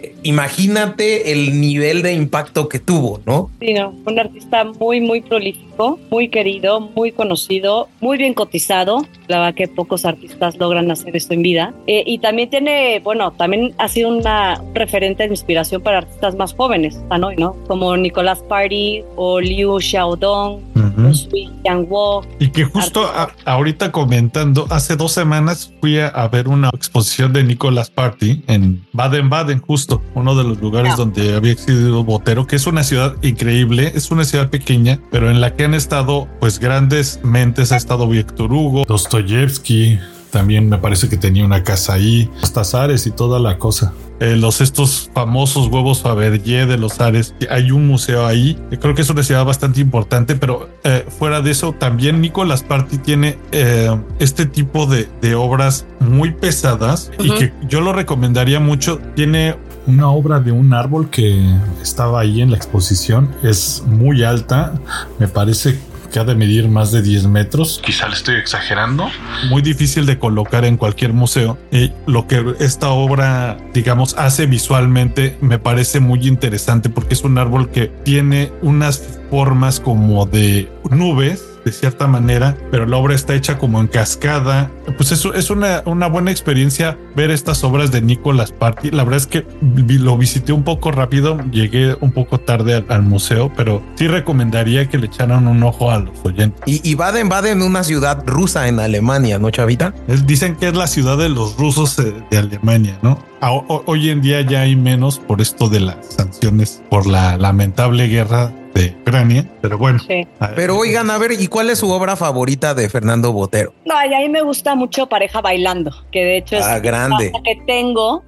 imagínate el nivel de impacto que tuvo, ¿no? Sí, no, un artista muy, muy prolífico, muy querido, muy conocido, muy bien cotizado. La verdad que pocos artistas logran hacer esto en vida. Y también también ha sido un referente de inspiración para artistas más jóvenes, ¿no? Como Nicolas Party o Liu Xiaodong. Sui Jianguo. Y que justo ahorita comentando, hace 2 semanas fui a ver una exposición de Nicolas Party en Baden-Baden, justo uno de los lugares donde había existido Botero, que es una ciudad increíble, es una ciudad pequeña, pero en la que han estado pues grandes mentes. Ha estado Víctor Hugo, Dostoyevsky, también me parece que tenía una casa ahí, los Tazares y toda la cosa. Estos famosos huevos Fabergé de los Zares, hay un museo ahí. Creo que es una ciudad bastante importante, pero fuera de eso, también Nicolas Party tiene este tipo de obras muy pesadas y que yo lo recomendaría mucho. Tiene una obra de un árbol que estaba ahí en la exposición, es muy alta, me parece que ha de medir más de 10 metros. Quizá le estoy exagerando. Muy difícil de colocar en cualquier museo. Y lo que esta obra, digamos, hace visualmente me parece muy interesante porque es un árbol que tiene unas formas como de nubes, de cierta manera, pero la obra está hecha como en cascada. Pues eso es una buena experiencia ver estas obras de Nicolas Party. La verdad es que lo visité un poco rápido, llegué un poco tarde al museo, pero sí recomendaría que le echaran un ojo a los oyentes. Y Baden-Baden, una ciudad rusa en Alemania, ¿no, Chavita? Dicen que es la ciudad de los rusos de Alemania, ¿no? Hoy en día ya hay menos por esto de las sanciones por la lamentable guerra de Ucrania, pero bueno. Sí. Pero oigan, a ver, ¿y cuál es su obra favorita de Fernando Botero? No, y a mí me gusta mucho Pareja Bailando, que de hecho es grande. que tengo,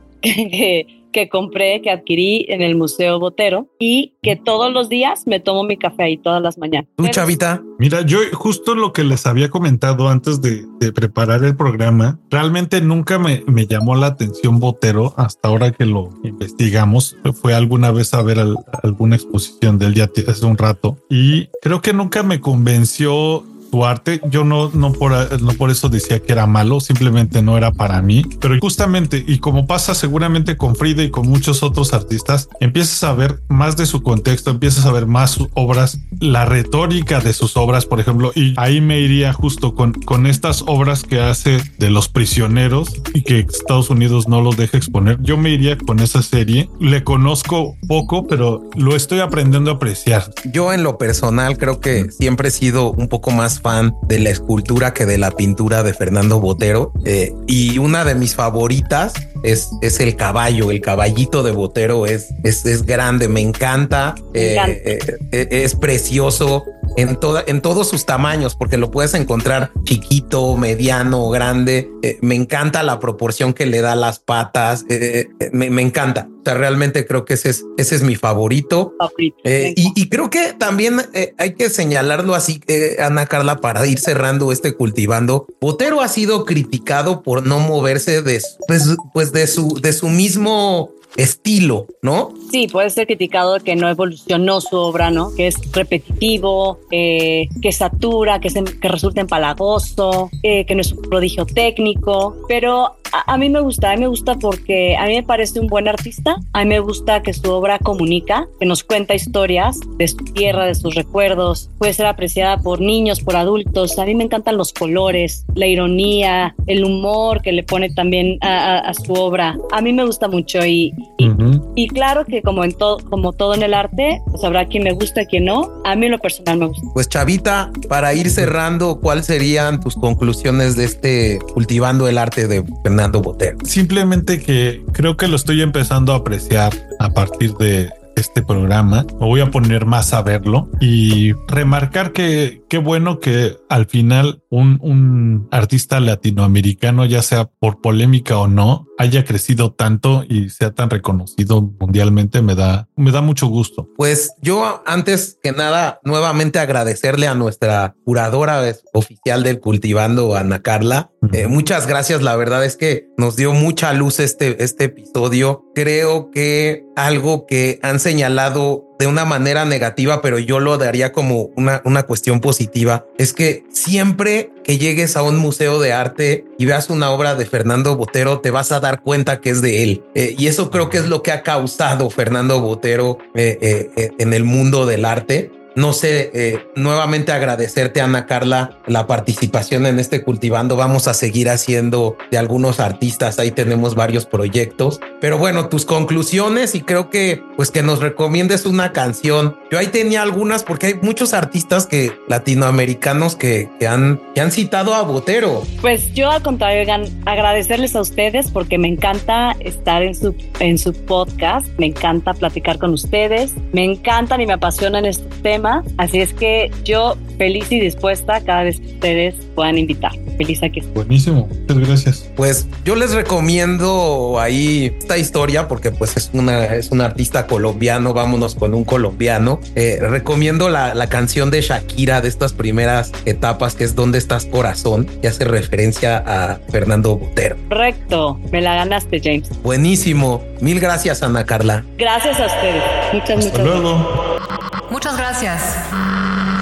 que compré, que adquirí en el Museo Botero y que todos los días me tomo mi café ahí todas las mañanas. ¿Tú, Chavita? Mira, yo justo lo que les había comentado antes de preparar el programa, realmente nunca me llamó la atención Botero hasta ahora que lo investigamos. Fue alguna vez a ver alguna exposición de él ya hace un rato y creo que nunca me convenció su arte. Yo no por eso decía que era malo, simplemente no era para mí. Pero justamente, y como pasa seguramente con Frida y con muchos otros artistas, empiezas a ver más de su contexto, empiezas a ver más sus obras, la retórica de sus obras, por ejemplo, y ahí me iría justo con estas obras que hace de los prisioneros y que Estados Unidos no los deja exponer. Yo me iría con esa serie. Le conozco poco, pero lo estoy aprendiendo a apreciar. Yo en lo personal creo que siempre he sido un poco más fan de la escultura que de la pintura de Fernando Botero, y una de mis favoritas es el caballo. El caballito de Botero es grande, me encanta. Es precioso en todos sus tamaños, porque lo puedes encontrar chiquito, mediano, grande. Me encanta la proporción que le da a las patas. Me encanta. O sea, realmente creo que ese es mi favorito. Y creo que también hay que señalarlo así, Ana Carla, para ir cerrando este Cultivando. Botero ha sido criticado por no moverse de su mismo estilo, ¿no? Sí, puede ser criticado de que no evolucionó su obra, ¿no? Que es repetitivo, que satura, que resulta empalagoso, que no es un prodigio técnico, pero a mí me gusta porque a mí me parece un buen artista. A mí me gusta que su obra comunica, que nos cuenta historias de su tierra, de sus recuerdos, puede ser apreciada por niños, por adultos. A mí me encantan los colores, la ironía, el humor que le pone también a su obra. A mí me gusta mucho y claro que como todo en el arte, pues habrá quien me gusta, quien no. A mí en lo personal me gusta. Pues Chavita, para ir cerrando, ¿cuáles serían tus conclusiones de este Cultivando el Arte de Fernando Botero? Simplemente que creo que lo estoy empezando a apreciar a partir de este programa. Me voy a poner más a verlo y remarcar que qué bueno que al final un artista latinoamericano, ya sea por polémica o no, haya crecido tanto y sea tan reconocido mundialmente. Me da mucho gusto. Pues yo, antes que nada, nuevamente agradecerle a nuestra curadora oficial del Cultivando, Ana Carla. Muchas gracias. La verdad es que nos dio mucha luz este episodio. Creo que algo que han señalado de una manera negativa, pero yo lo daría como una cuestión positiva, es que siempre que llegues a un museo de arte y veas una obra de Fernando Botero, te vas a dar cuenta que es de él. Y eso creo que es lo que ha causado Fernando Botero en el mundo del arte. No sé, nuevamente agradecerte, Ana Carla, la participación en este Cultivando. Vamos a seguir haciendo de algunos artistas. Ahí tenemos varios proyectos. Pero bueno, tus conclusiones y creo que pues que nos recomiendes una canción. Yo ahí tenía algunas porque hay muchos artistas latinoamericanos que han citado a Botero. Pues yo al contrario, oigan, agradecerles a ustedes porque me encanta estar en su podcast, me encanta platicar con ustedes, me encantan y me apasionan estos temas, así es que yo feliz y dispuesta cada vez que ustedes puedan invitar. Feliz aquí. Buenísimo, muchas gracias. Pues yo les recomiendo ahí esta historia porque pues es un artista colombiano, vámonos con un colombiano. Recomiendo la canción de Shakira de estas primeras etapas que es ¿Dónde estás, corazón? Que hace referencia a Fernando Botero. Correcto, me la ganaste, James. Buenísimo, mil gracias, Ana Carla. Gracias a ustedes. Muchas Hasta luego. Muchas gracias.